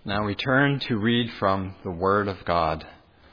Now we turn to read from the Word of God.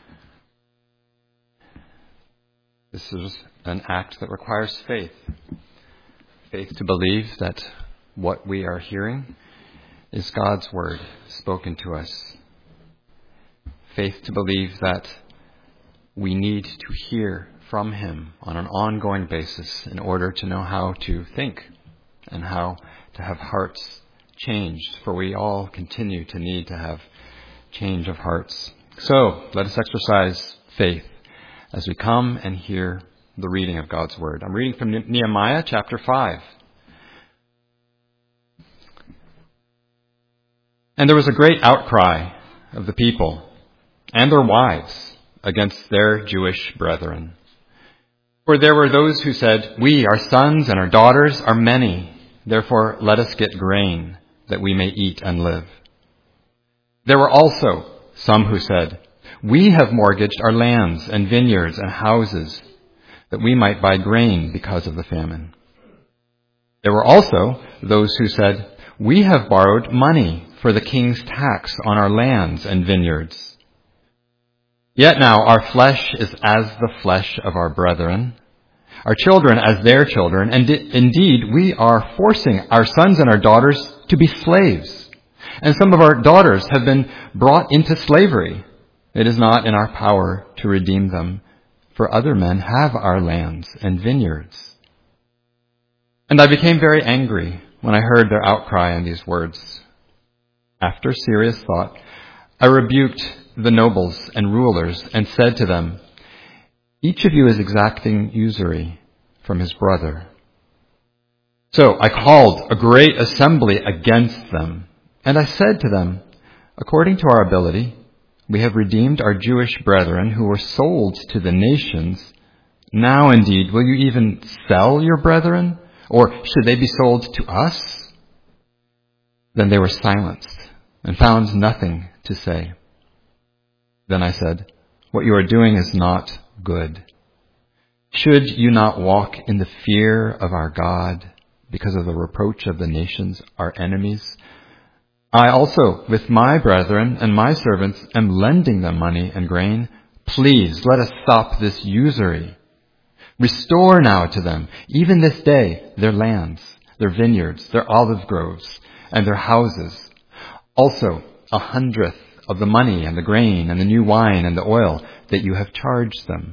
This is an act that requires faith. Faith to believe that what we are hearing is God's Word spoken to us. Faith to believe that we need to hear from Him on an ongoing basis in order to know how to think and how to have hearts changed, for we all continue to need to have change of hearts. So let us exercise faith as we come and hear the reading of God's Word. I'm reading from Nehemiah chapter 5. And there was a great outcry of the people and their wives against their Jewish brethren. For there were those who said, "We, our sons and our daughters, are many. Therefore let us get grain, that we may eat and live." There were also some who said, "We have mortgaged our lands and vineyards and houses, that we might buy grain because of the famine." There were also those who said, "We have borrowed money for the king's tax on our lands and vineyards. Yet now our flesh is as the flesh of our brethren, our children as their children, and indeed we are forcing our sons and our daughters to be slaves, and some of our daughters have been brought into slavery. It is not in our power to redeem them, for other men have our lands and vineyards." And I became very angry when I heard their outcry and these words. After serious thought, I rebuked the nobles and rulers and said to them, "Each of you is exacting usury from his brother." So I called a great assembly against them, and I said to them, "According to our ability, we have redeemed our Jewish brethren who were sold to the nations. Now indeed, will you even sell your brethren, or should they be sold to us?" Then they were silenced and found nothing to say. Then I said, "What you are doing is not good. Should you not walk in the fear of our God because of the reproach of the nations, our enemies? I also, with my brethren and my servants, am lending them money and grain. Please let us stop this usury. Restore now to them, even this day, their lands, their vineyards, their olive groves, and their houses. Also 100th of the money and the grain and the new wine and the oil that you have charged them."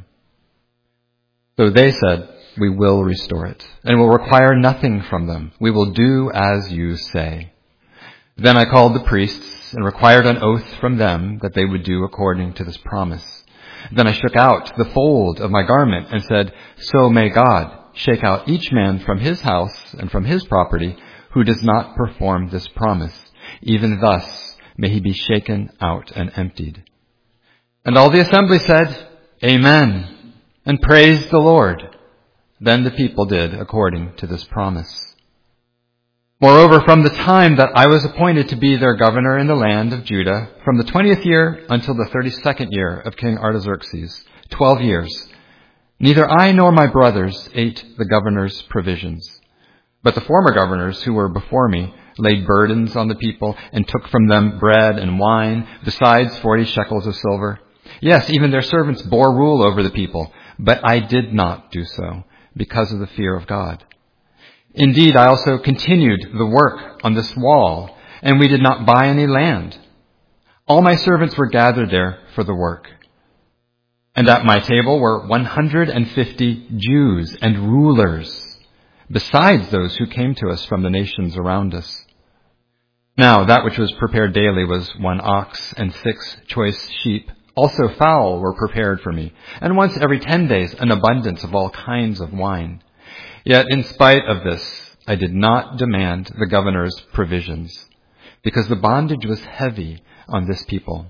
So they said, "We will restore it, and will require nothing from them. We will do as you say." Then I called the priests and required an oath from them that they would do according to this promise. Then I shook out the fold of my garment and said, "So may God shake out each man from his house and from his property who does not perform this promise. Even thus may he be shaken out and emptied." And all the assembly said, "Amen," and praised the Lord. Then the people did according to this promise. Moreover, from the time that I was appointed to be their governor in the land of Judah, from the 20th year until the 32nd year of King Artaxerxes, 12 years, neither I nor my brothers ate the governor's provisions. But the former governors who were before me laid burdens on the people and took from them bread and wine, besides 40 shekels of silver. Yes, even their servants bore rule over the people, but I did not do so because of the fear of God. Indeed, I also continued the work on this wall, and we did not buy any land. All my servants were gathered there for the work. And at my table were 150 Jews and rulers, besides those who came to us from the nations around us. Now that which was prepared daily was 1 ox and 6 choice sheep. Also fowl were prepared for me, and once every 10 days an abundance of all kinds of wine. Yet in spite of this, I did not demand the governor's provisions, because the bondage was heavy on this people.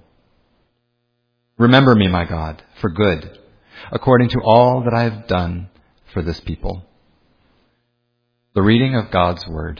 Remember me, my God, for good, according to all that I have done for this people. The reading of God's Word.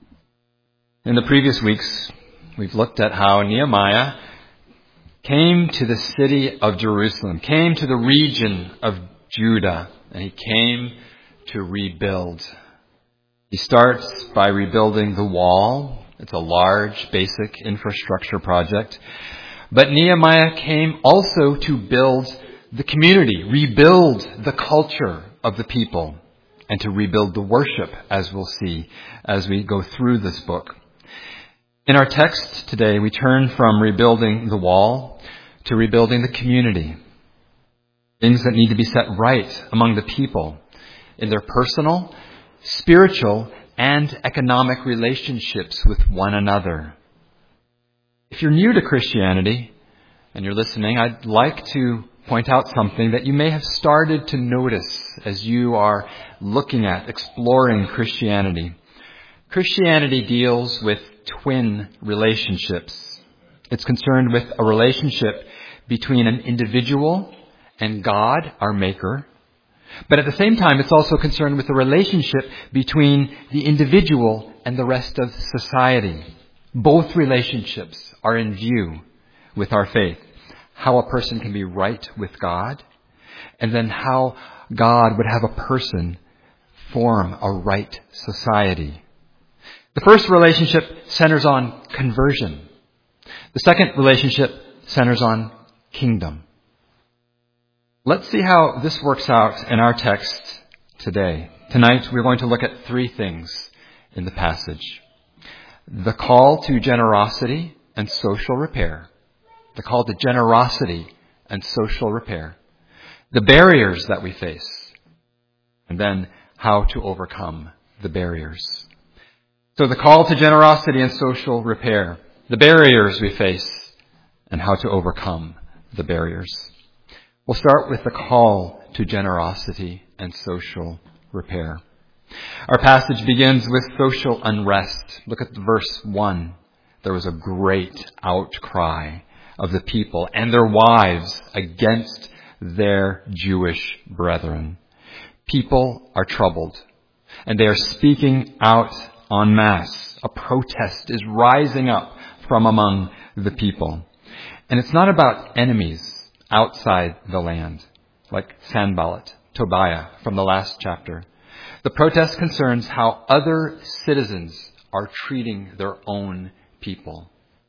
In the previous weeks, we've looked at how Nehemiah came to the city of Jerusalem, came to the region of Judah, and he came to rebuild. He starts by rebuilding the wall It's a large, basic infrastructure project. But Nehemiah came also to build the community, rebuild the culture of the people, and to rebuild the worship, as we'll see as we go through this book. In our text today, we turn from rebuilding the wall to rebuilding the community. Things that need to be set right among the people in their personal, spiritual, and economic relationships with one another. If you're new to Christianity and you're listening, I'd like to point out something that you may have started to notice as you are looking at, exploring Christianity. Christianity deals with twin relationships. It's concerned with a relationship between an individual and God, our Maker. But at the same time, it's also concerned with a relationship between the individual and the rest of society. Both relationships are in view with our faith. How a person can be right with God, and then how God would have a person form a right society. The first relationship centers on conversion. The second relationship centers on kingdom. Let's see how this works out in our text today. Tonight, we're going to look at three things in the passage. The call to generosity and social repair. The call to generosity and social repair. The barriers that we face. And then how to overcome the barriers. So the call to generosity and social repair. The barriers we face and how to overcome the barriers. We'll start with the call to generosity and social repair. Our passage begins with social unrest. Look at verse 1. There was a great outcry of the people and their wives against their Jewish brethren. People are troubled, and they are speaking out en masse. A protest is rising up from among the people. And it's not about enemies outside the land, like Sanballat, Tobiah from the last chapter. The protest concerns how other citizens are treating their own people.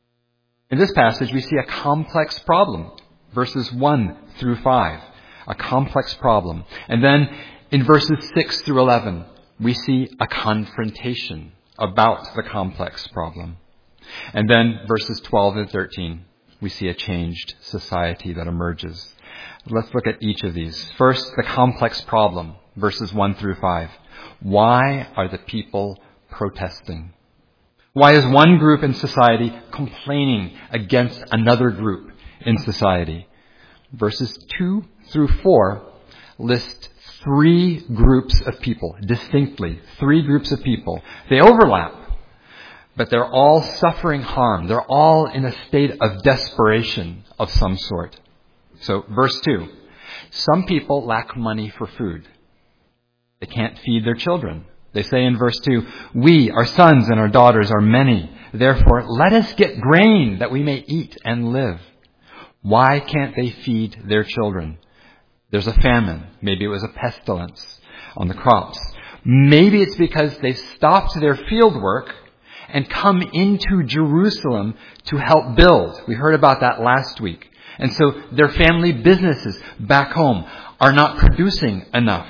In this passage, we see a complex problem, verses 1 through 5, a complex problem. And then in verses 6 through 11, we see a confrontation about the complex problem. And then verses 12 and 13, we see a changed society that emerges. Let's look at each of these. First, the complex problem, verses 1 through 5. Why are the people protesting? Why is one group in society complaining against another group in society? Verses 2 through 4 list three groups of people, distinctly, three groups of people. They overlap, but they're all suffering harm. They're all in a state of desperation of some sort. So, verse 2. Some people lack money for food. They can't feed their children. They say in verse 2, we, our sons and our daughters, are many. Therefore, let us get grain that we may eat and live. Why can't they feed their children? There's a famine. Maybe it was a pestilence on the crops. Maybe it's because they've stopped their field work and come into Jerusalem to help build. We heard about that last week. And so their family businesses back home are not producing enough.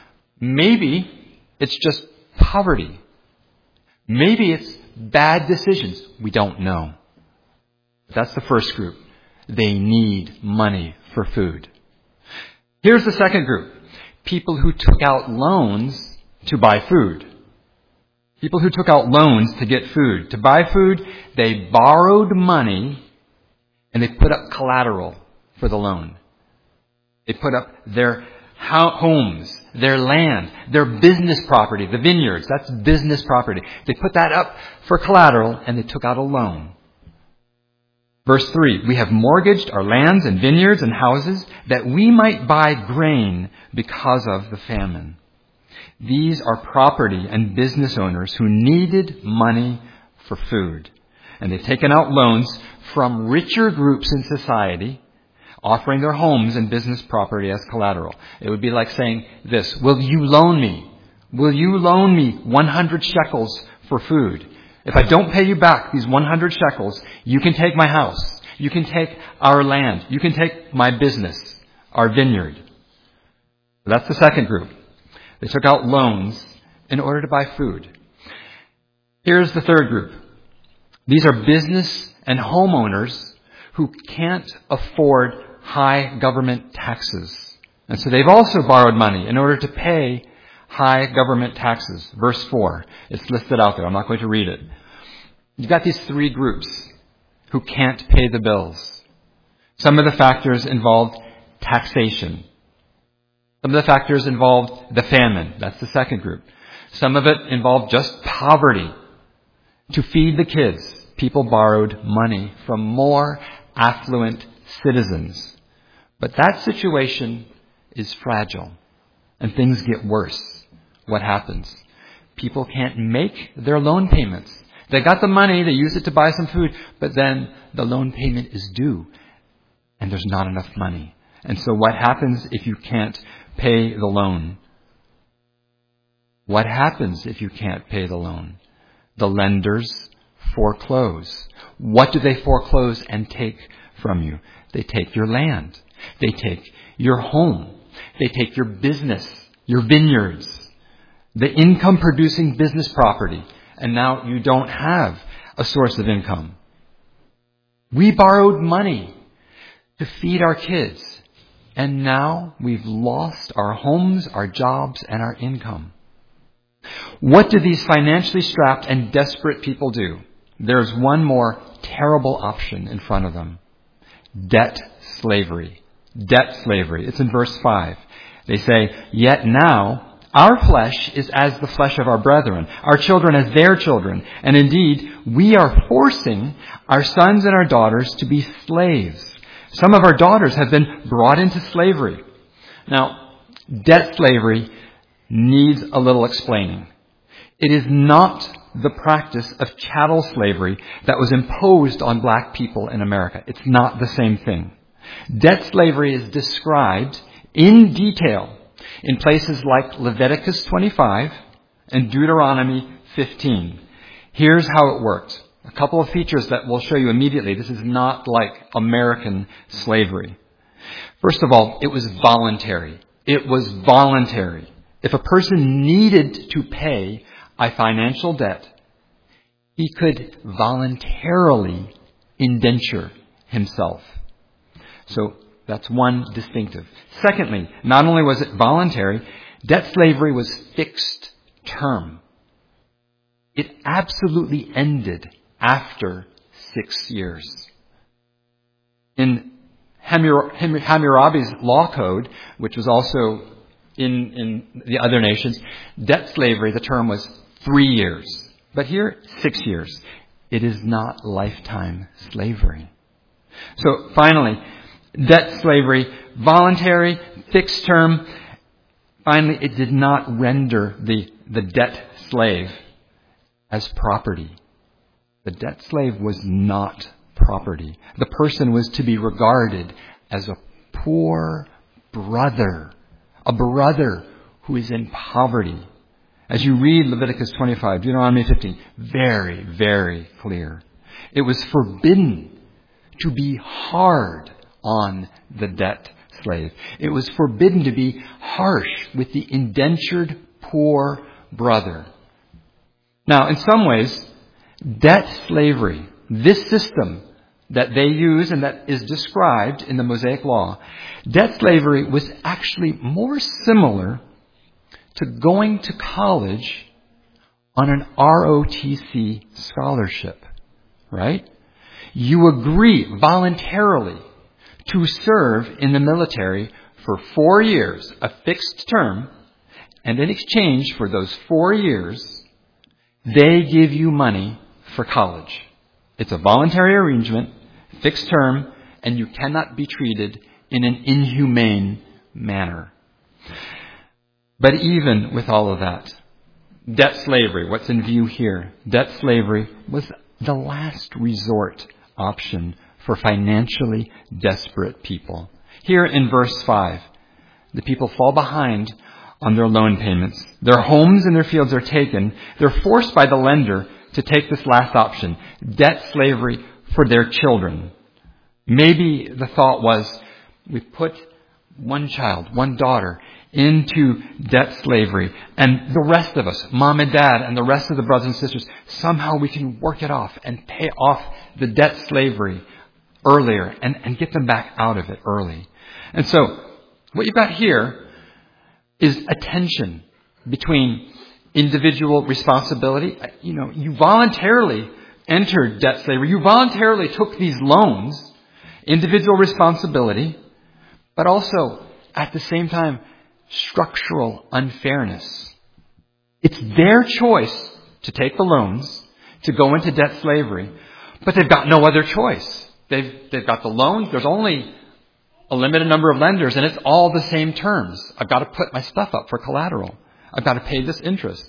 Maybe it's just poverty. Maybe it's bad decisions. We don't know. That's the first group. They need money for food. Here's the second group. People who took out loans to buy food. People who took out loans to get food. To buy food, they borrowed money and they put up collateral for the loan. They put up their homes, their land, their business property, the vineyards. That's business property. They put that up for collateral and they took out a loan. Verse 3, we have mortgaged our lands and vineyards and houses that we might buy grain because of the famine. These are property and business owners who needed money for food. And they've taken out loans from richer groups in society, offering their homes and business property as collateral. It would be like saying this, will you loan me? Will you loan me 100 shekels for food? If I don't pay you back these 100 shekels, you can take my house. You can take our land. You can take my business, our vineyard. That's the second group. They took out loans in order to buy food. Here's the third group. These are business and homeowners who can't afford high government taxes. And so they've also borrowed money in order to pay high government taxes. Verse 4. It's listed out there. I'm not going to read it. You've got these three groups who can't pay the bills. Some of the factors involved taxation. Some of the factors involved the famine. That's the second group. Some of it involved just poverty. To feed the kids, people borrowed money from more affluent citizens. But that situation is fragile, and things get worse. What happens? People can't make their loan payments. They got the money, they use it to buy some food, but then the loan payment is due, and there's not enough money. And so what happens if you can't pay the loan? What happens if you can't pay the loan? The lenders foreclose. What do they foreclose and take from you? They take your land. They take your home. They take your business, your vineyards, the income-producing business property. And now you don't have a source of income. We borrowed money to feed our kids. And now we've lost our homes, our jobs, and our income. What do these financially strapped and desperate people do? There's one more terrible option in front of them. Debt slavery. Debt slavery. It's in verse 5. They say, "Yet now our flesh is as the flesh of our brethren, our children as their children. And indeed, we are forcing our sons and our daughters to be slaves. Some of our daughters have been brought into slavery." Now, debt slavery needs a little explaining. It is not the practice of chattel slavery that was imposed on black people in America. It's not the same thing. Debt slavery is described in detail in places like Leviticus 25 and Deuteronomy 15. Here's how it worked. A couple of features that we'll show you immediately. This is not like American slavery. First of all, it was voluntary. It was voluntary. If a person needed to pay a financial debt, he could voluntarily indenture himself. So that's one distinctive. Secondly, not only was it voluntary, debt slavery was fixed term. It absolutely ended after 6 years. In Hammurabi's law code, which was also in the other nations, debt slavery, the term was 3 years. But here, 6 years. It is not lifetime slavery. So finally, debt slavery, voluntary, fixed term. Finally, it did not render the debt slave as property. The debt slave was not property. The person was to be regarded as a poor brother, a brother who is in poverty. As you read Leviticus 25, Deuteronomy 15, very, very clear. It was forbidden to be hard on the debt slave. It was forbidden to be harsh with the indentured poor brother. Now, in some ways, debt slavery, this system that they use and that is described in the Mosaic Law, debt slavery was actually more similar to going to college on an ROTC scholarship, right? You agree voluntarily to serve in the military for 4 years, a fixed term, and in exchange for those 4 years, they give you money for college. It's a voluntary arrangement, fixed term, and you cannot be treated in an inhumane manner. But even with all of that, debt slavery, what's in view here, debt slavery was the last resort option for financially desperate people. Here in verse 5, the people fall behind on their loan payments. Their homes and their fields are taken. They're forced by the lender to take this last option, debt slavery for their children. Maybe the thought was, we put one child, one daughter, into debt slavery, and the rest of us, mom and dad, and the rest of the brothers and sisters, somehow we can work it off and pay off the debt slavery earlier and get them back out of it early. And so, what you've got here is a tension between individual responsibility. You voluntarily entered debt slavery. You voluntarily took these loans, individual responsibility, but also, at the same time, structural unfairness. It's their choice to take the loans, to go into debt slavery, but they've got no other choice. They've got the loans. There's only a limited number of lenders, and it's all the same terms. I've got to put my stuff up for collateral. I've got to pay this interest.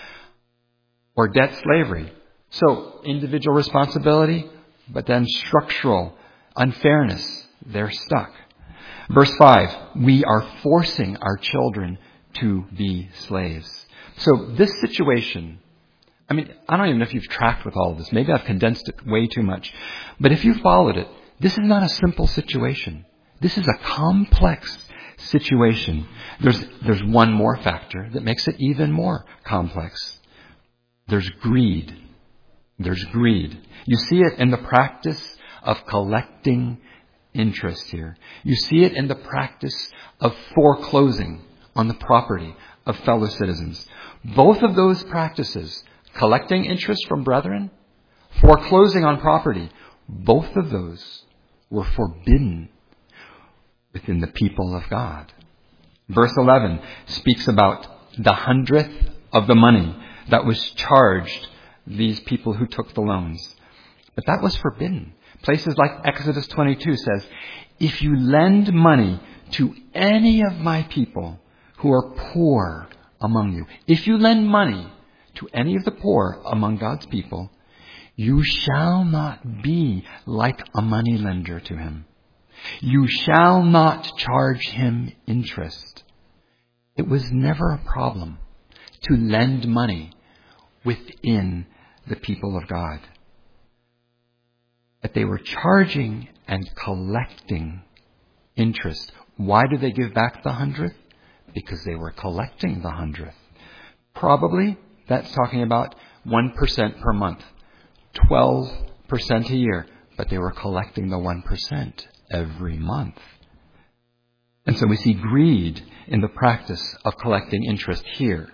Or debt slavery. So, individual responsibility, but then structural unfairness. They're stuck. Verse 5, we are forcing our children to be slaves. So this situation, I don't even know if you've tracked with all of this. Maybe I've condensed it way too much. But if you followed it, this is not a simple situation. This is a complex situation. There's one more factor that makes it even more complex. There's greed. There's greed. You see it in the practice of collecting interest here. You see it in the practice of foreclosing on the property of fellow citizens. Both of those practices, collecting interest from brethren, foreclosing on property, both of those were forbidden within the people of God. Verse 11 speaks about the 100th of the money that was charged these people who took the loans. But that was forbidden. Places like Exodus 22 says, if you lend money to any of my people who are poor among you, if you lend money to any of the poor among God's people, you shall not be like a moneylender to him. You shall not charge him interest. It was never a problem to lend money within the people of God. But they were charging and collecting interest. Why did they give back the 100th? Because they were collecting the 100th. Probably that's talking about 1% per month, 12% a year. But they were collecting the 1% every month. And so we see greed in the practice of collecting interest here.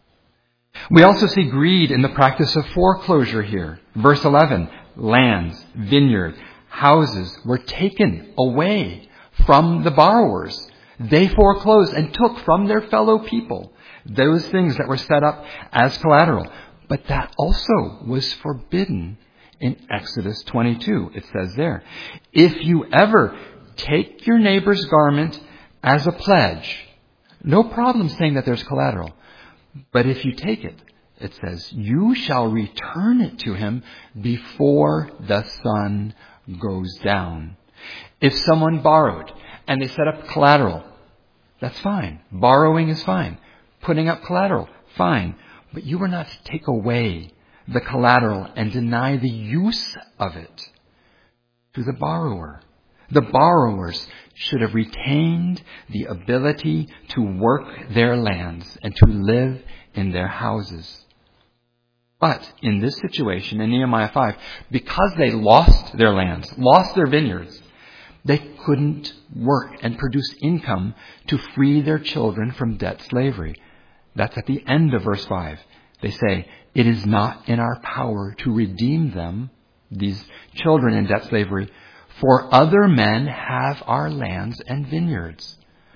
We also see greed in the practice of foreclosure here. Verse 11, lands, vineyards, houses were taken away from the borrowers. They foreclosed and took from their fellow people those things that were set up as collateral. But that also was forbidden in Exodus 22. It says there, if you ever take your neighbor's garment as a pledge, no problem saying that there's collateral. But if you take it, it says, you shall return it to him before the sun goes down. If someone borrowed and they set up collateral, that's fine. Borrowing is fine. Putting up collateral, fine. But you were not to take away the collateral and deny the use of it to the borrower. The borrowers should have retained the ability to work their lands and to live in their houses. But in this situation, in Nehemiah 5, because they lost their lands, lost their vineyards, they couldn't work and produce income to free their children from debt slavery. That's at the end of verse 5. They say, it is not in our power to redeem them, these children in debt slavery, for other men have our lands and vineyards.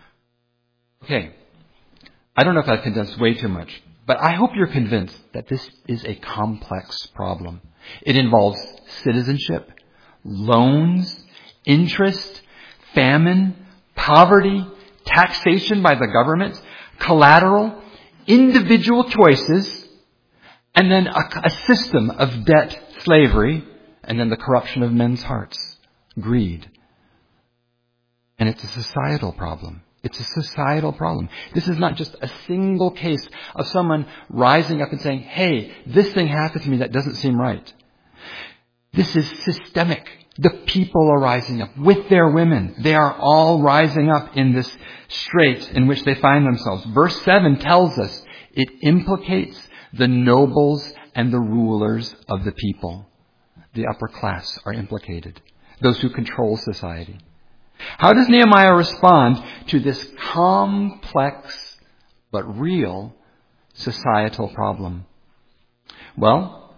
Okay, I don't know if I've condensed way too much, but I hope you're convinced that this is a complex problem. It involves citizenship, loans, interest, famine, poverty, taxation by the government, collateral, individual choices, and then a system of debt slavery, and then the corruption of men's hearts. Greed. And it's a societal problem. It's a societal problem. This is not just a single case of someone rising up and saying, hey, this thing happened to me that doesn't seem right. This is systemic. The people are rising up with their women. They are all rising up in this strait in which they find themselves. Verse 7 tells us it implicates the nobles and the rulers of the people. The upper class are implicated. Those who control society. How does Nehemiah respond to this complex but real societal problem? Well,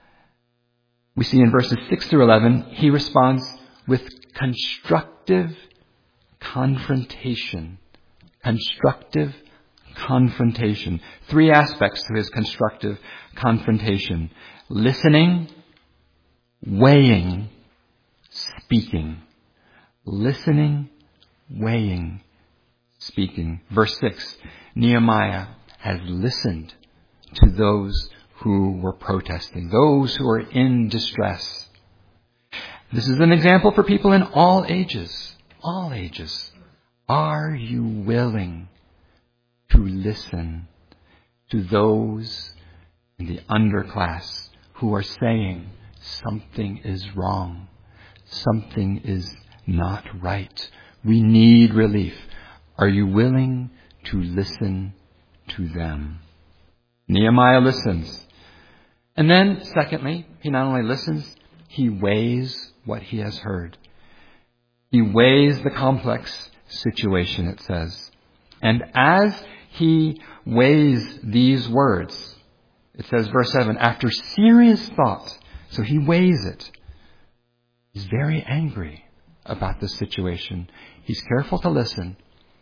we see in verses 6 through 11, he responds with constructive confrontation. Constructive confrontation. 3 aspects to his constructive confrontation. Listening, weighing, speaking. Listening, weighing, speaking. Verse 6, Nehemiah has listened to those who were protesting, those who are in distress. This is an example for people in all ages. All ages. Are you willing to listen to those in the underclass who are saying something is wrong, something is not right, we need relief? Are you willing to listen to them? Nehemiah listens. And then, secondly, he not only listens, he weighs what he has heard. He weighs the complex situation, it says. And as he weighs these words, it says, verse 7, after serious thought, so he weighs it. He's very angry about this situation. He's careful to listen.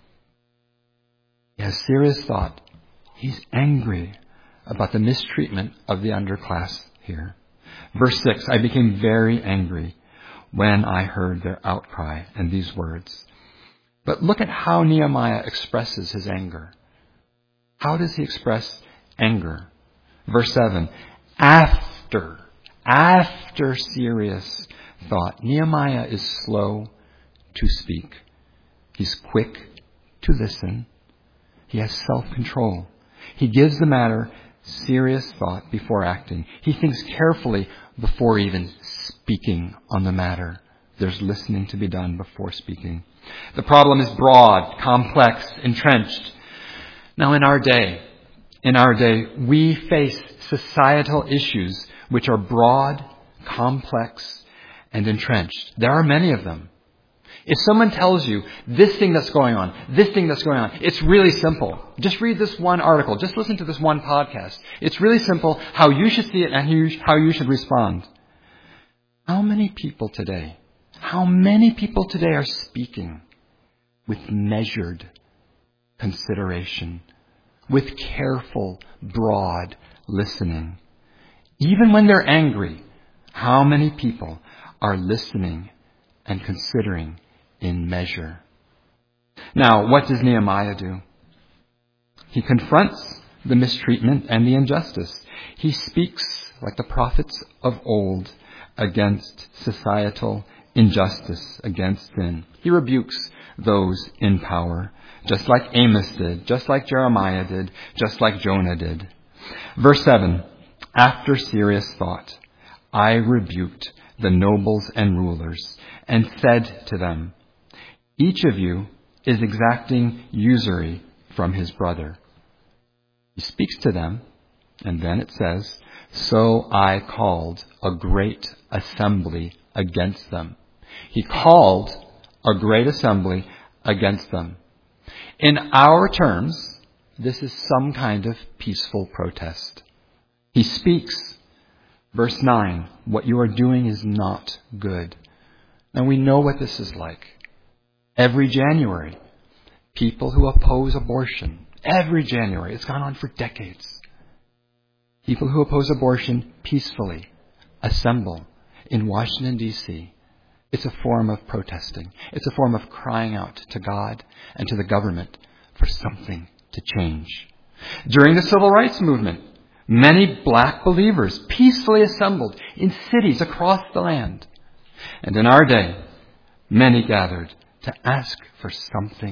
He has serious thought. He's angry about the mistreatment of the underclass here. Verse 6, I became very angry when I heard their outcry and these words. But look at how Nehemiah expresses his anger. How does he express anger? Verse 7, after serious thought. Nehemiah is slow to speak. He's quick to listen. He has self-control. He gives the matter serious thought before acting. He thinks carefully before even speaking on the matter. There's listening to be done before speaking. The problem is broad, complex, entrenched. Now in our day, we face societal issues which are broad, complex, and entrenched. There are many of them. If someone tells you this thing that's going on, it's really simple. Just read this one article. Just listen to this one podcast. It's really simple how you should see it and how you should respond. How many people today are speaking with measured consideration, with careful, broad listening? Even when they're angry, how many people are listening and considering in measure? Now, what does Nehemiah do? He confronts the mistreatment and the injustice. He speaks, like the prophets of old, against societal injustice, against sin. He rebukes those in power, just like Amos did, just like Jeremiah did, just like Jonah did. Verse 7, after serious thought, I rebuked the nobles and rulers and said to them, each of you is exacting usury from his brother. He speaks to them, and then it says, so I called a great assembly against them. He called a great assembly against them. In our terms, this is some kind of peaceful protest. He speaks. Verse 9, what you are doing is not good. And we know what this is like. Every January, people who oppose abortion, every January, it's gone on for decades. People who oppose abortion peacefully assemble in Washington, D.C. It's a form of protesting. It's a form of crying out to God and to the government for something to change. During the Civil Rights Movement, many black believers peacefully assembled in cities across the land. And in our day, many gathered to ask for something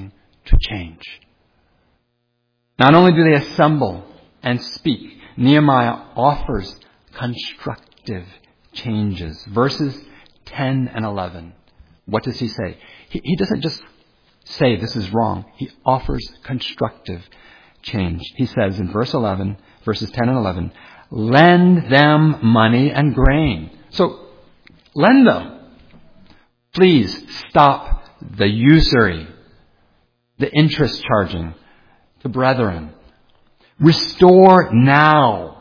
to change. Not only do they assemble and speak, Nehemiah offers constructive changes. Verses 10 and 11. What does he say? He doesn't just say this is wrong. He offers constructive change. He says in verses 10 and 11, lend them money and grain. So, lend them. Please stop the usury, the interest charging to brethren. Restore now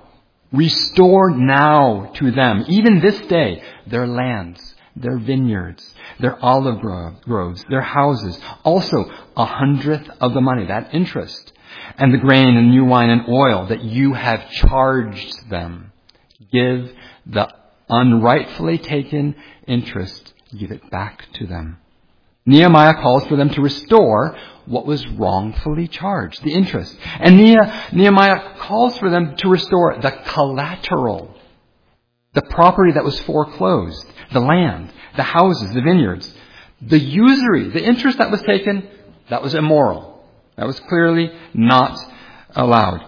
to them, even this day, their lands, their vineyards, their olive groves, their houses, also 100th of the money, that interest, and the grain and new wine and oil that you have charged them. Give the unrightfully taken interest, give it back to them. Nehemiah calls for them to restore what was wrongfully charged, the interest. And Nehemiah calls for them to restore the collateral, the property that was foreclosed, the land, the houses, the vineyards. The usury, the interest that was taken, that was immoral. That was clearly not allowed.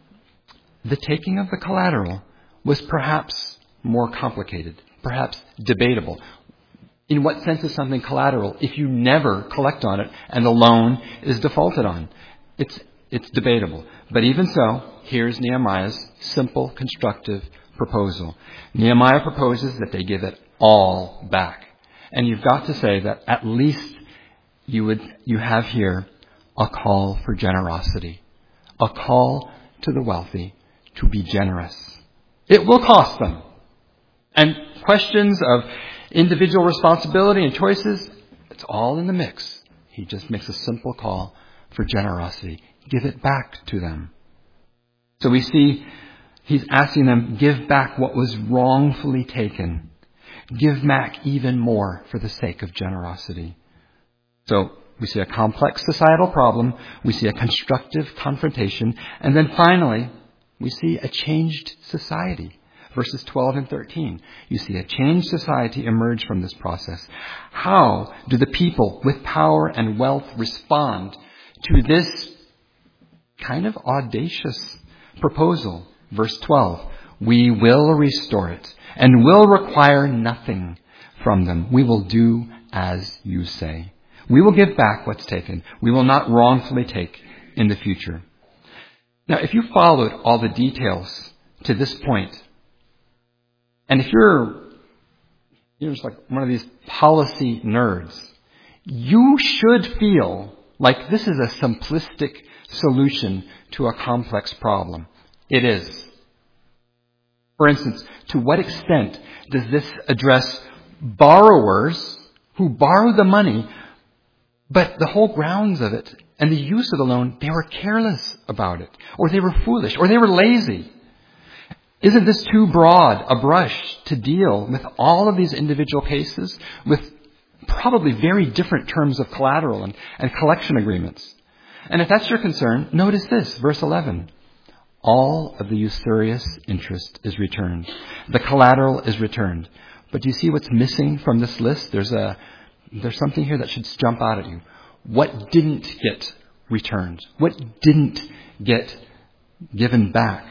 The taking of the collateral was perhaps more complicated, perhaps debatable. In what sense is something collateral if you never collect on it and the loan is defaulted on? It's debatable. But even so, here's Nehemiah's simple, constructive proposal. Nehemiah proposes that they give it all back. And you've got to say that at least you have here a call for generosity. A call to the wealthy to be generous. It will cost them. And questions of individual responsibility and choices, it's all in the mix. He just makes a simple call for generosity. Give it back to them. So we see he's asking them, give back what was wrongfully taken. Give back even more for the sake of generosity. So we see a complex societal problem. We see a constructive confrontation. And then finally, we see a changed society. Verses 12 and 13. You see a changed society emerge from this process. How do the people with power and wealth respond to this kind of audacious proposal? Verse 12. We will restore it and will require nothing from them. We will do as you say. We will give back what's taken. We will not wrongfully take in the future. Now, if you followed all the details to this point, and if you're just like one of these policy nerds, you should feel like this is a simplistic solution to a complex problem. It is. For instance, to what extent does this address borrowers who borrow the money, but the whole grounds of it and the use of the loan, they were careless about it, or they were foolish, or they were lazy? Isn't this too broad a brush to deal with all of these individual cases with probably very different terms of collateral and collection agreements? And if that's your concern, notice this, verse 11. All of the usurious interest is returned. The collateral is returned. But do you see what's missing from this list? There's something here that should jump out at you. What didn't get returned? What didn't get given back?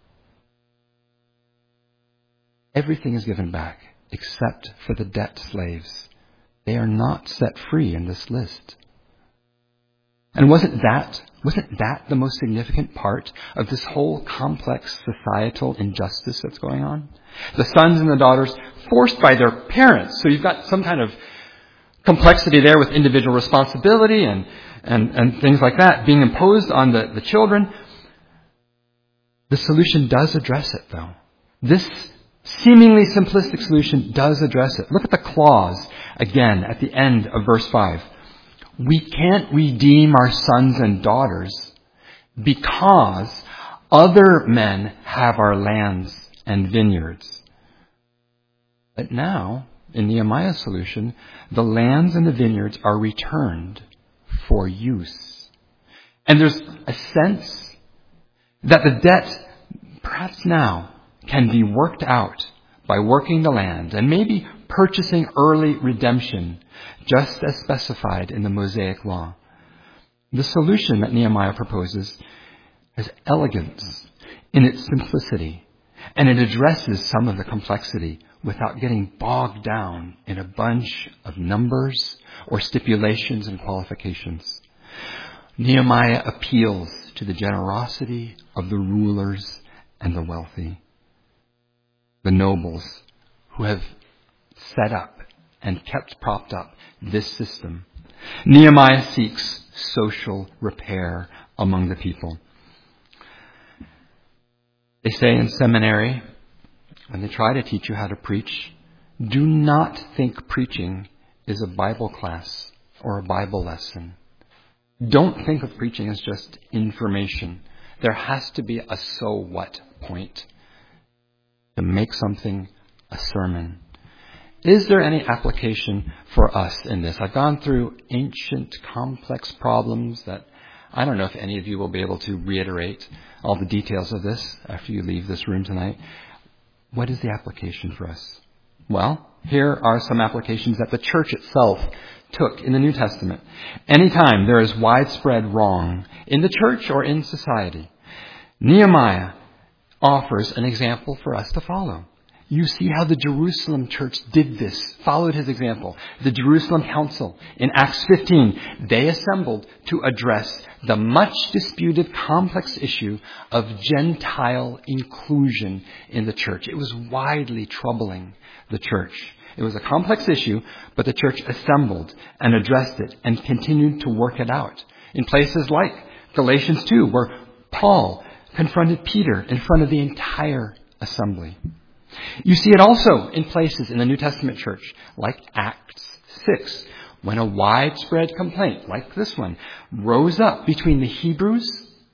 Everything is given back except for the debt slaves. They are not set free in this list. And wasn't that the most significant part of this whole complex societal injustice that's going on? The sons and the daughters forced by their parents. So you've got some kind of complexity there with individual responsibility and things like that being imposed on the children. The solution does address it, though. This seemingly simplistic solution does address it. Look at the clause again at the end of verse 5. We can't redeem our sons and daughters because other men have our lands and vineyards. But now, in Nehemiah's solution, the lands and the vineyards are returned for use. And there's a sense that the debt, perhaps now, can be worked out by working the land and maybe purchasing early redemption, just as specified in the Mosaic Law. The solution that Nehemiah proposes has elegance in its simplicity, and it addresses some of the complexity without getting bogged down in a bunch of numbers or stipulations and qualifications. Nehemiah appeals to the generosity of the rulers and the wealthy, the nobles who have set up and kept propped up this system. Nehemiah seeks social repair among the people. They say in seminary, when they try to teach you how to preach, do not think preaching is a Bible class or a Bible lesson. Don't think of preaching as just information. There has to be a so what point to make something a sermon. Is there any application for us in this? I've gone through ancient, complex problems that I don't know if any of you will be able to reiterate all the details of this after you leave this room tonight. What is the application for us? Well, here are some applications that the church itself took in the New Testament. Anytime there is widespread wrong in the church or in society, Nehemiah offers an example for us to follow. You see how the Jerusalem church did this, followed his example. The Jerusalem Council in Acts 15, they assembled to address the much disputed complex issue of Gentile inclusion in the church. It was widely troubling the church. It was a complex issue, but the church assembled and addressed it and continued to work it out. In places like Galatians 2, where Paul confronted Peter in front of the entire assembly. You see it also in places in the New Testament church, like Acts 6, when a widespread complaint, like this one, rose up between the Hebrews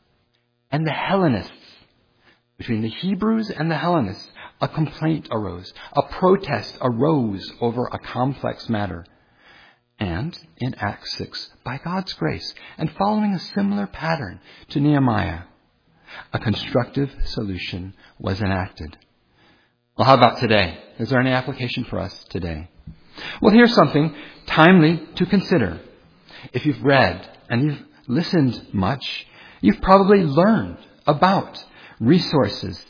and the Hellenists. Between the Hebrews and the Hellenists, a complaint arose. A protest arose over a complex matter. And in Acts 6, by God's grace, and following a similar pattern to Nehemiah, a constructive solution was enacted. Well, how about today? Is there any application for us today? Well, here's something timely to consider. If you've read and you've listened much, you've probably learned about resources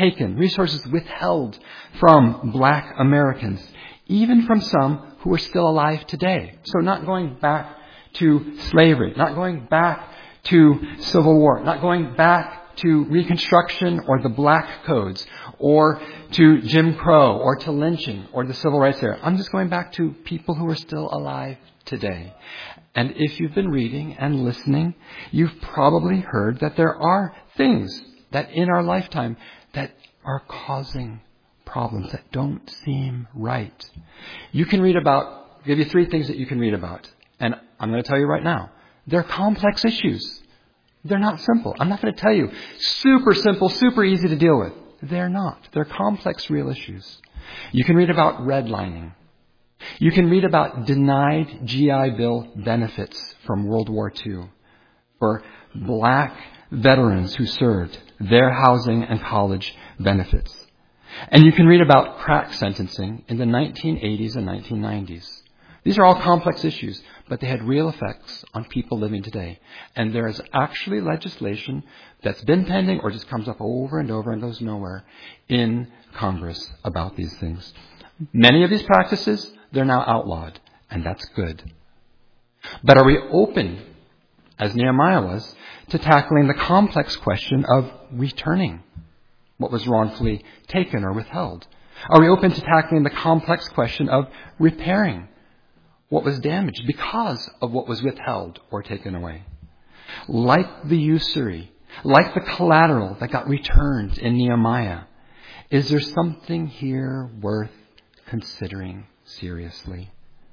withheld from Black Americans, even from some who are still alive today. So not going back to slavery, not going back to Civil War, not going back to Reconstruction or the Black Codes or to Jim Crow or to lynching or the Civil Rights era. I'm just going back to people who are still alive today. And if you've been reading and listening, you've probably heard that there are things that in our lifetime that are causing problems that don't seem right. You can read about, I'll give you 3 things that you can read about. And I'm going to tell you right now, they're complex issues. They're not simple. I'm not going to tell you super simple, super easy to deal with. They're not. They're complex, real issues. You can read about redlining. You can read about denied GI Bill benefits from World War II for Black veterans who served, their housing and college benefits. And you can read about crack sentencing in the 1980s and 1990s. These are all complex issues, but they had real effects on people living today. And there is actually legislation that's been pending or just comes up over and over and goes nowhere in Congress about these things. Many of these practices, they're now outlawed, and that's good. But are we open, as Nehemiah was, to tackling the complex question of returning what was wrongfully taken or withheld? Are we open to tackling the complex question of repairing what was damaged because of what was withheld or taken away? Like the usury, like the collateral that got returned in Nehemiah, is there something here worth considering seriously?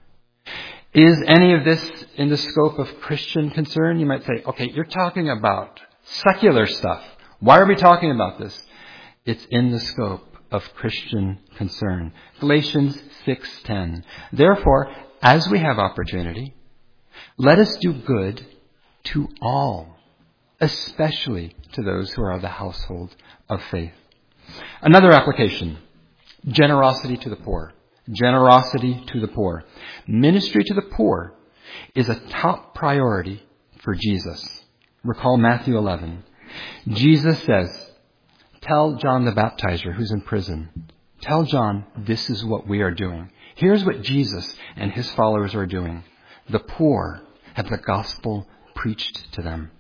Is any of this in the scope of Christian concern? You might say, okay, you're talking about secular stuff. Why are we talking about this? It's in the scope of Christian concern. Galatians 6:10. Therefore, as we have opportunity, let us do good to all, especially to those who are of the household of faith. Another application, generosity to the poor. Generosity to the poor. Ministry to the poor is a top priority for Jesus. Recall Matthew 11. Jesus says, tell John the Baptizer, who's in prison, tell John this is what we are doing. Here's what Jesus and his followers are doing. The poor have the gospel preached to them.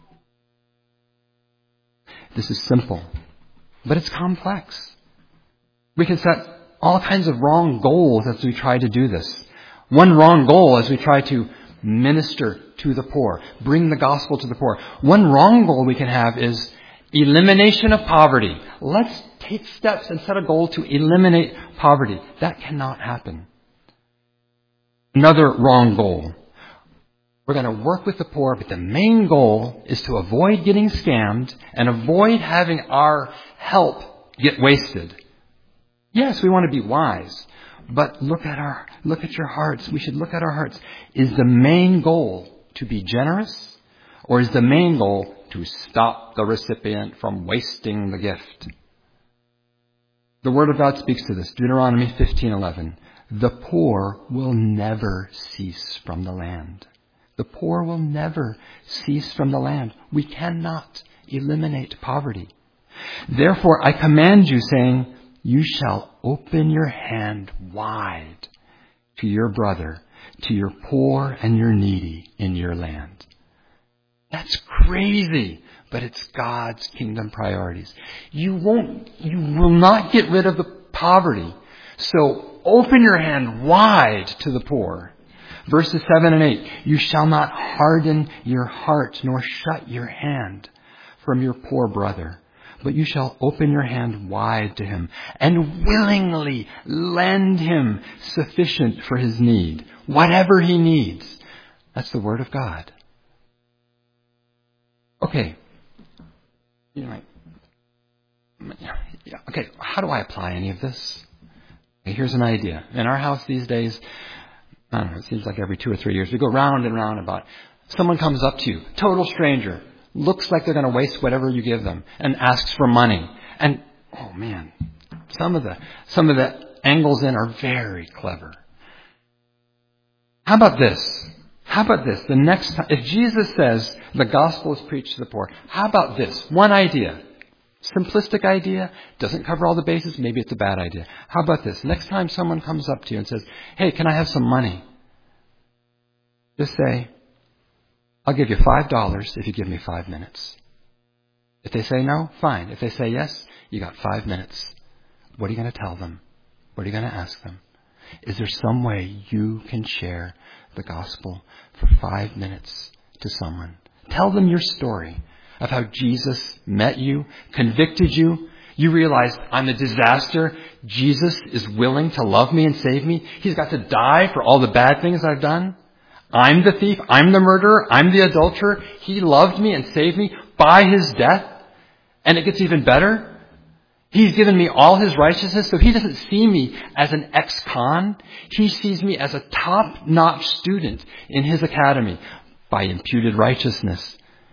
This is simple, but it's complex. We can set all kinds of wrong goals as we try to do this. One wrong goal as we try to minister to the poor, bring the gospel to the poor. One wrong goal we can have is elimination of poverty. Let's take steps and set a goal to eliminate poverty. That cannot happen. Another wrong goal. We're going to work with the poor, but the main goal is to avoid getting scammed and avoid having our help get wasted. Yes, we want to be wise, but look at your hearts. We should look at our hearts. Is the main goal to be generous, or is the main goal to stop the recipient from wasting the gift? The Word of God speaks to this. Deuteronomy 15:11. The poor will never cease from the land. The poor will never cease from the land. We cannot eliminate poverty. Therefore, I command you, saying, you shall open your hand wide to your brother, to your poor and your needy in your land. That's crazy, but it's God's kingdom priorities. You will not get rid of the poverty. So open your hand wide to the poor. Verses 7 and 8, you shall not harden your heart nor shut your hand from your poor brother, but you shall open your hand wide to him and willingly lend him sufficient for his need, whatever he needs. That's the Word of God. Okay. Okay, how do I apply any of this? Okay, here's an idea. In our house these days, I don't know, it seems like every 2 or 3 years, we go round and round about someone comes up to you, total stranger, looks like they're going to waste whatever you give them, and asks for money. And, oh man, some of the angles in are very clever. How about this? The next time, if Jesus says the gospel is preached to the poor, how about this? One idea. Simplistic idea, doesn't cover all the bases, maybe it's a bad idea. How about this? Next time someone comes up to you and says, hey, can I have some money? Just say, I'll give you $5 if you give me 5 minutes. If they say no, fine. If they say yes, you got 5 minutes. What are you going to tell them? What are you going to ask them? Is there some way you can share the gospel for 5 minutes to someone? Tell them your story of how Jesus met you, convicted you. You realized, I'm a disaster. Jesus is willing to love me and save me. He's got to die for all the bad things I've done. I'm the thief. I'm the murderer. I'm the adulterer. He loved me and saved me by his death. And it gets even better. He's given me all his righteousness, so he doesn't see me as an ex-con. He sees me as a top-notch student in his academy by imputed righteousness.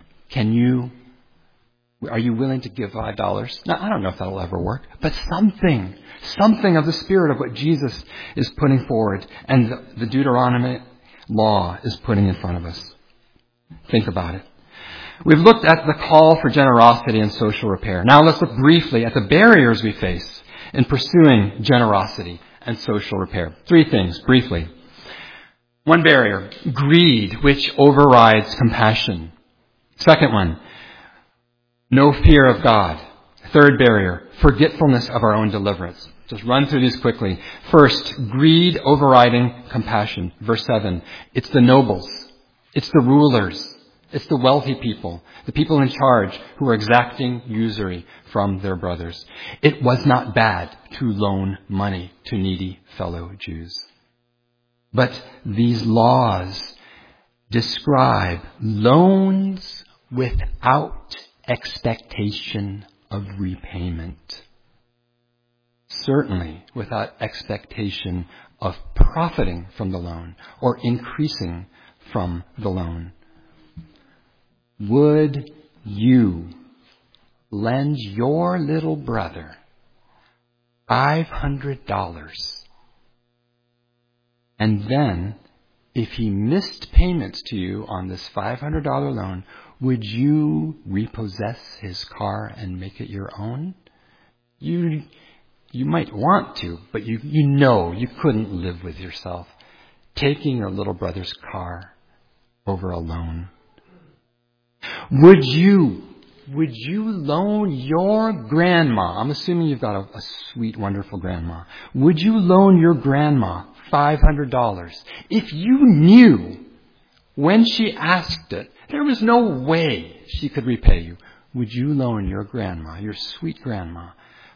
Are you willing to give $5? Now, I don't know if that'll ever work, but something of the spirit of what Jesus is putting forward and the Deuteronomy law is putting in front of us. Think about it. We've looked at the call for generosity and social repair. Now let's look briefly at the barriers we face in pursuing generosity and social repair. 3 things, briefly. One barrier, greed, which overrides compassion. Second one, no fear of God. Third barrier, forgetfulness of our own deliverance. Just run through these quickly. First, greed overriding compassion. Verse 7, it's the nobles. It's the rulers. It's the wealthy people, the people in charge who are exacting usury from their brothers. It was not bad to loan money to needy fellow Jews. But these laws describe loans without expectation of repayment. Certainly without expectation of profiting from the loan or increasing from the loan. Would you lend your little brother $500 and then if he missed payments to you on this $500 loan, would you repossess his car and make it your own? You might want to, but you know you couldn't live with yourself taking your little brother's car over a loan. Would you loan your grandma, I'm assuming you've got a sweet, wonderful grandma, would you loan your grandma $500 if you knew when she asked it there was no way she could repay you? Would you loan your grandma, your sweet grandma,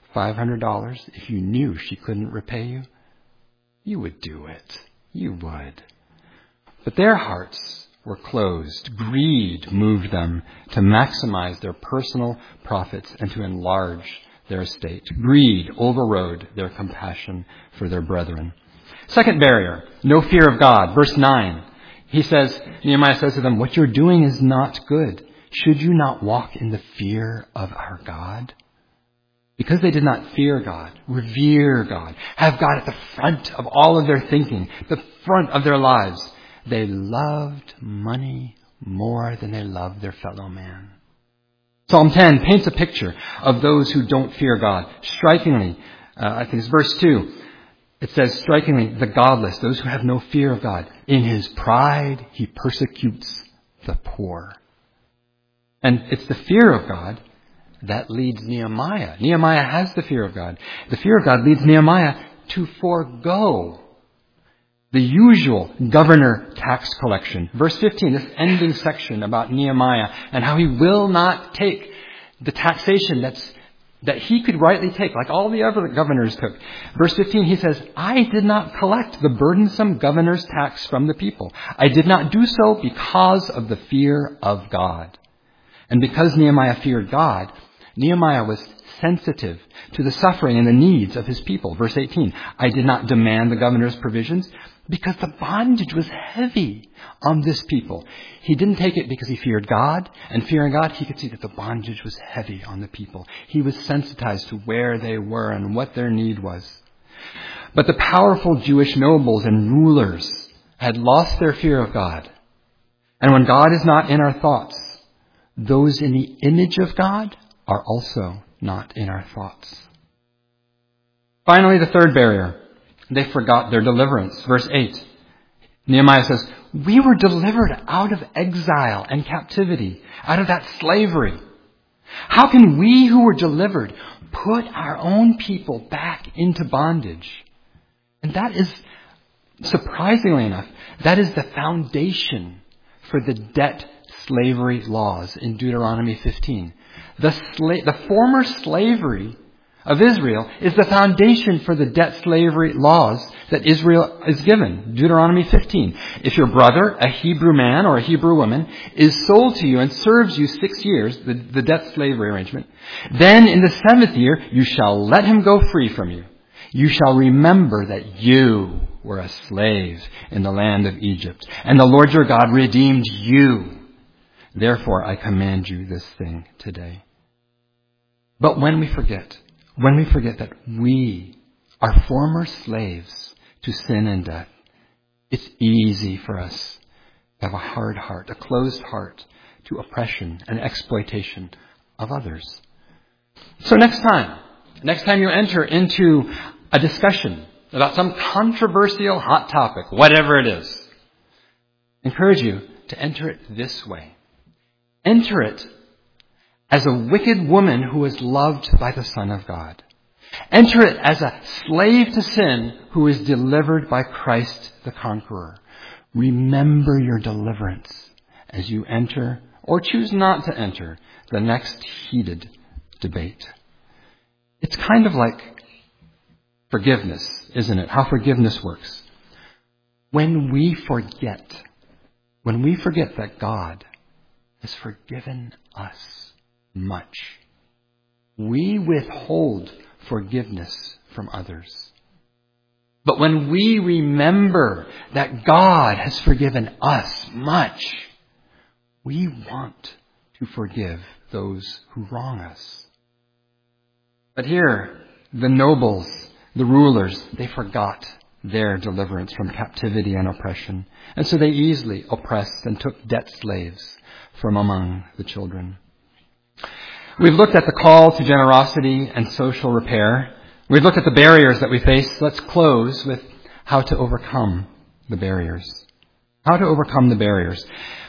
$500 if you knew she couldn't repay you? You would do it. You would. But their hearts were closed. Greed moved them to maximize their personal profits and to enlarge their estate. Greed overrode their compassion for their brethren. Second barrier, no fear of God. Verse 9, Nehemiah says to them, what you're doing is not good. Should you not walk in the fear of our God? Because they did not fear God, revere God, have God at the front of all of their thinking, the front of their lives, they loved money more than they loved their fellow man. Psalm 10 paints a picture of those who don't fear God. Strikingly, I think it's verse 2, it says, strikingly, the godless, those who have no fear of God, in his pride he persecutes the poor. And it's the fear of God that leads Nehemiah. Nehemiah has the fear of God. The fear of God leads Nehemiah to forego the usual governor tax collection. Verse 15, this ending section about Nehemiah and how he will not take the taxation that he could rightly take, like all the other governors took. Verse 15, he says, I did not collect the burdensome governor's tax from the people. I did not do so because of the fear of God. And because Nehemiah feared God, Nehemiah was sensitive to the suffering and the needs of his people. Verse 18, I did not demand the governor's provisions because the bondage was heavy on this people. He didn't take it because he feared God, and fearing God, he could see that the bondage was heavy on the people. He was sensitized to where they were and what their need was. But the powerful Jewish nobles and rulers had lost their fear of God. And when God is not in our thoughts, those in the image of God are also not in our thoughts. Finally, the third barrier. They forgot their deliverance. Verse 8. Nehemiah says, we were delivered out of exile and captivity, out of that slavery. How can we who were delivered put our own people back into bondage? And that is, surprisingly enough, that is the foundation for the debt slavery laws in Deuteronomy 15. The former slavery of Israel is the foundation for the debt slavery laws that Israel is given. Deuteronomy 15. If your brother, a Hebrew man or a Hebrew woman, is sold to you and serves you 6 years, the debt slavery arrangement, then in the 7th year you shall let him go free from you. You shall remember that you were a slave in the land of Egypt, and the Lord your God redeemed you. Therefore I command you this thing today. But when we forget that we are former slaves to sin and death, it's easy for us to have a hard heart, a closed heart to oppression and exploitation of others. So next time you enter into a discussion about some controversial hot topic, whatever it is, I encourage you to enter it this way. Enter it as a wicked woman who is loved by the Son of God. Enter it as a slave to sin who is delivered by Christ the conqueror. Remember your deliverance as you enter or choose not to enter the next heated debate. It's kind of like forgiveness, isn't it? How forgiveness works. When we forget that God has forgiven us much, we withhold forgiveness from others. But when we remember that God has forgiven us much, we want to forgive those who wrong us. But here, the nobles, the rulers, they forgot their deliverance from captivity and oppression. And so they easily oppressed and took debt slaves from among the children. We've looked at the call to generosity and social repair. We've looked at the barriers that we face. Let's close with how to overcome the barriers. How to overcome the barriers.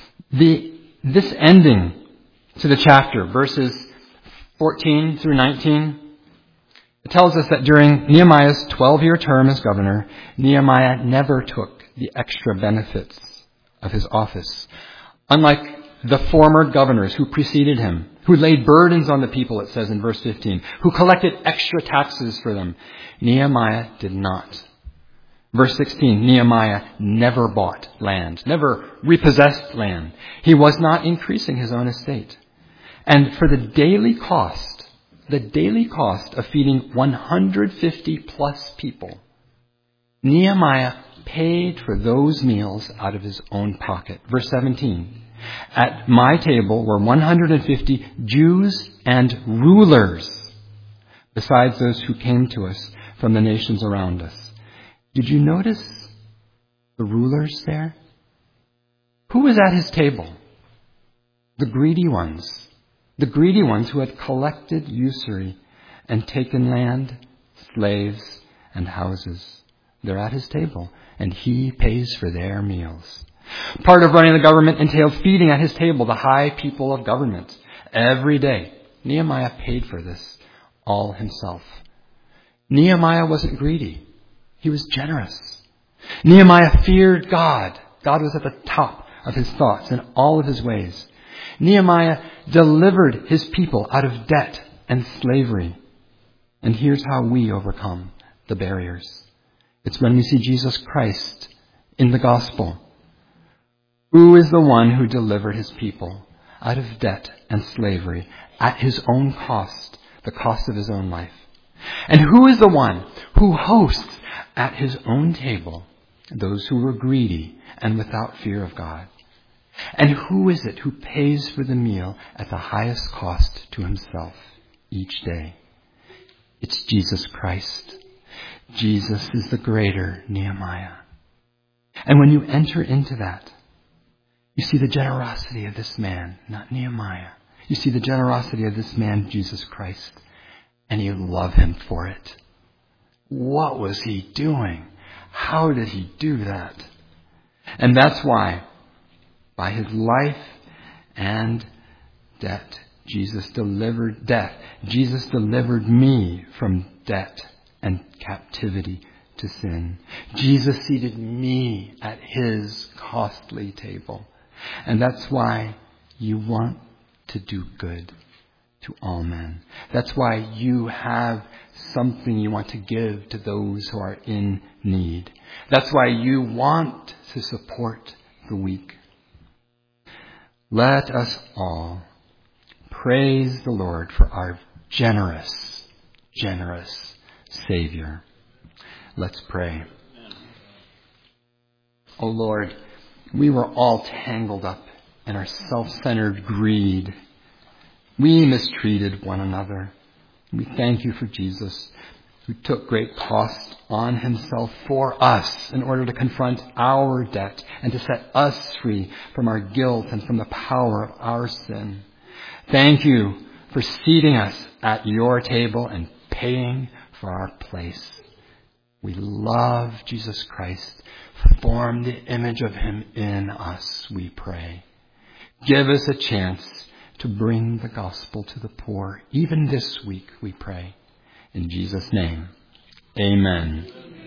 This ending to the chapter, verses 14 through 19, it tells us that during Nehemiah's 12-year term as governor, Nehemiah never took the extra benefits of his office. Unlike the former governors who preceded him, who laid burdens on the people, it says in verse 15, who collected extra taxes for them, Nehemiah did not. Verse 16, Nehemiah never bought land, never repossessed land. He was not increasing his own estate. And for the daily cost of feeding 150 plus people, Nehemiah paid for those meals out of his own pocket. Verse 17, at my table were 150 Jews and rulers, besides those who came to us from the nations around us. Did you notice the rulers there? Who was at his table? The greedy ones. The greedy ones who had collected usury and taken land, slaves, and houses. They're at his table, and he pays for their meals. Part of running the government entailed feeding at his table the high people of government every day. Nehemiah paid for this all himself. Nehemiah wasn't greedy. He was generous. Nehemiah feared God. God was at the top of his thoughts and all of his ways. Nehemiah delivered his people out of debt and slavery. And here's how we overcome the barriers. It's when we see Jesus Christ in the gospel. Who is the one who delivered his people out of debt and slavery at his own cost, the cost of his own life? And who is the one who hosts at his own table those who were greedy and without fear of God? And who is it who pays for the meal at the highest cost to himself each day? It's Jesus Christ. Jesus is the greater Nehemiah. And when you enter into that, you see the generosity of this man, not Nehemiah. You see the generosity of this man, Jesus Christ, and you love him for it. What was he doing? How did he do that? And that's why, by his life and debt, Jesus delivered me from debt and captivity to sin. Jesus seated me at his costly table. And that's why you want to do good to all men. That's why you have something you want to give to those who are in need. That's why you want to support the weak. Let us all praise the Lord for our generous, generous Savior. Let's pray. Oh Lord, we were all tangled up in our self-centered greed. We mistreated one another. We thank you for Jesus, who took great cost on himself for us in order to confront our debt and to set us free from our guilt and from the power of our sin. Thank you for seating us at your table and paying for our place. We love Jesus Christ. Form the image of him in us, we pray. Give us a chance to bring the gospel to the poor, even this week, we pray. In Jesus' name, amen.